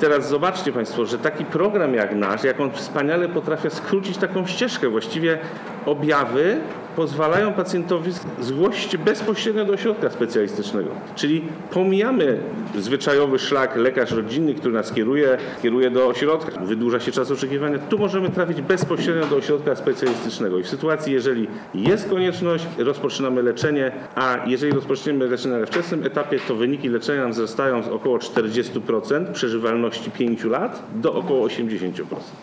teraz zobaczcie Państwo, że taki program jak nasz, jak on wspaniale potrafi skrócić taką ścieżkę. Właściwie objawy pozwalają pacjentowi zgłosić się bezpośrednio do ośrodka specjalistycznego. Czyli pomijamy zwyczajowy szlak lekarz rodzinny, który nas kieruje do ośrodka, wydłuża się czas oczekiwania. Tu możemy trafić bezpośrednio do ośrodka specjalistycznego i w sytuacji, jeżeli jest konieczność, rozpoczynamy leczenie, a jeżeli rozpoczniemy leczenie na wczesnym etapie, to wyniki leczenia nam wzrastają z około 40% przeżywalności 5 lat do około 80%.